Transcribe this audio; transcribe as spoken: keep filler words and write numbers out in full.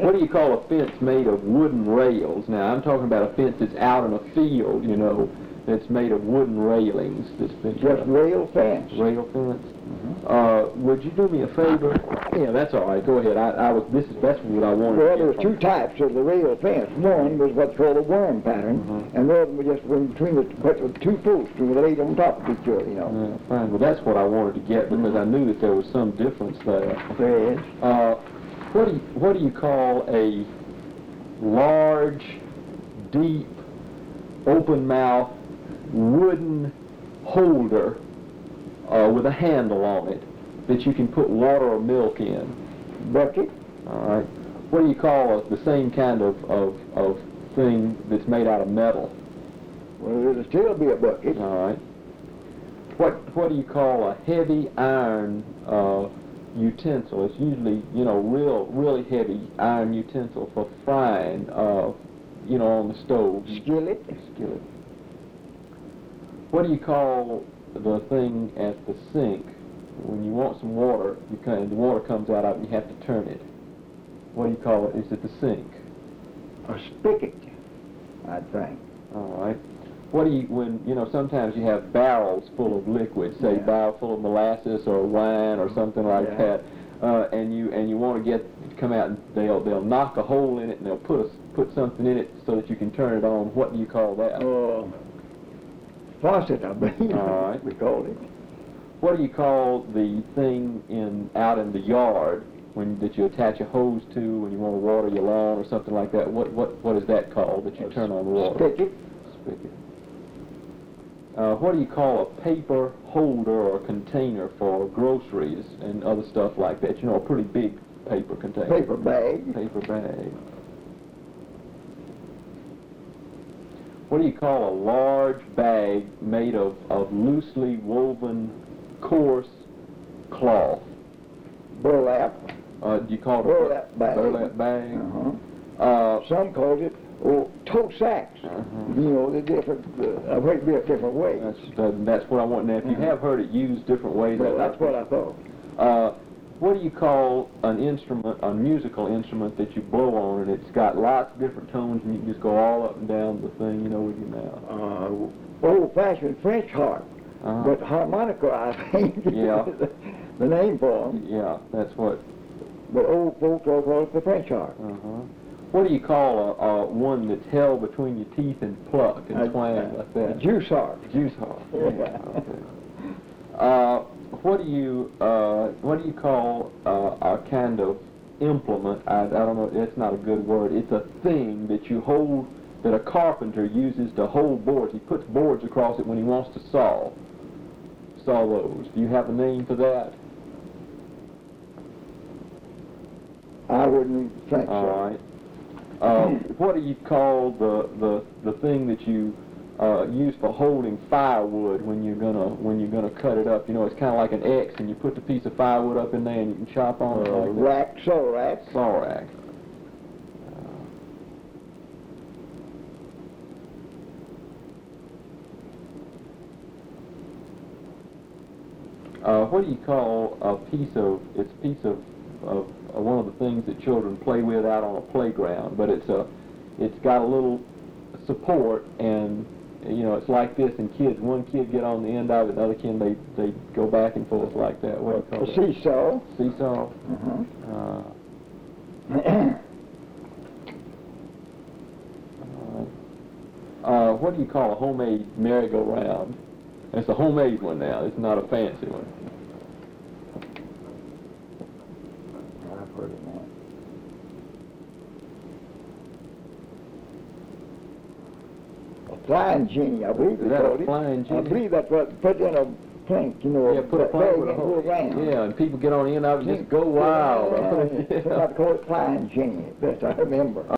What do you call a fence made of wooden rails? Now, I'm talking about a fence that's out in a field, you know, that's made of wooden railings. That's been Just rail fence. Rail fence. Mm-hmm. uh, would you do me a favor? Yeah, that's all right. Go ahead. I, I was. This is that's what I wanted. Well, to there was two types of the rail fence. One was what's called a worm pattern, mm-hmm. and the other was just in between the but two posts and laid on top of each other, you know. Yeah, fine. Well, that's what I wanted to get because mm-hmm. I knew that there was some difference there. There is. Uh, what do you, what do you call a large, deep, open mouth wooden holder uh, with a handle on it that you can put water or milk in? Bucket. All right. What do you call a, the same kind of, of, of thing that's made out of metal? Well, it'll still be a bucket. All right. What what do you call a heavy iron uh, utensil? It's usually, you know, real really heavy iron utensil for frying, uh, you know, on the stove. Skillet. Skillet. What do you call the thing at the sink when you want some water? You can, the water comes out of it, and you have to turn it. What do you call it? Is it the sink? A spigot, I think. All right. What do you, when, you know, sometimes you have barrels full of liquid, say yeah. barrel full of molasses or wine or something like yeah. that, uh, and you and you want to get to come out, and they'll they'll knock a hole in it and they'll put a, put something in it so that you can turn it on. What do you call that? Oh, uh, faucet, I believe. All right. We called it. What do you call the thing in out in the yard when that you attach a hose to when you want to water your lawn or something like that? What what what is that called that you a turn on the water? Spigot. Spigot. Uh, what do you call a paper holder or container for groceries and other stuff like that? You know, a pretty big paper container. Paper bag. Paper bag. What do you call a large bag made of, of loosely woven, coarse cloth? Burlap. Uh, do you call it burlap a bag? Burlap bag. Uh-huh. Uh, Some call it oh, tote sacks. Uh-huh. You know, they're different. Uh, I've heard it be a different way. That's uh, that's what I want. Now, if you uh-huh. have heard it used different ways, Well, I'd that's what I thought. Uh, what do you call an instrument, a musical instrument that you blow on, and it's got lots of different tones, and you can just go all up and down the thing, you know, with your mouth? Uh, old-fashioned French harp, uh-huh. but harmonica, I think, yeah. is the name for them. Yeah, that's what. But old folks all call it the French harp. Uh-huh. What do you call a, a one that's held between your teeth and pluck and a, twang a, like that? A juice harp. Juice harp. Yeah. Okay. Uh, what do you uh, what do you call uh, a kind of implement? I, I don't know. It's not a good word. It's a thing that you hold, that a carpenter uses to hold boards. He puts boards across it when he wants to saw saw those. Do you have a name for that? I wouldn't think so. All right. Uh, what do you call the the the thing that you uh, use for holding firewood when you're gonna when you're gonna cut it up? You know, it's kind of like an X, and you put the piece of firewood up in there, and you can chop on it. Uh, like rack, saw rack. Saw rack. Uh, what do you call a piece of? It's a piece of of uh, one of the things that children play with out on a playground, but it's a, it's got a little support, and you know it's like this, and kids, one kid get on the end of it, the other kid they they go back and forth like that. What do you call a it? Seesaw. Seesaw. Uh-huh. Uh, uh, what do you call a homemade merry-go-round? It's a homemade one now. It's not a fancy one. I've heard of that. A flying genie, I believe Is they that called a it. flying genie? I believe that's what put in a plank, you know. Yeah, put a plank with a hole hole. around. Yeah, and people get on the end of it and just go wild. Yeah, yeah. Somebody call it flying genie, best I remember.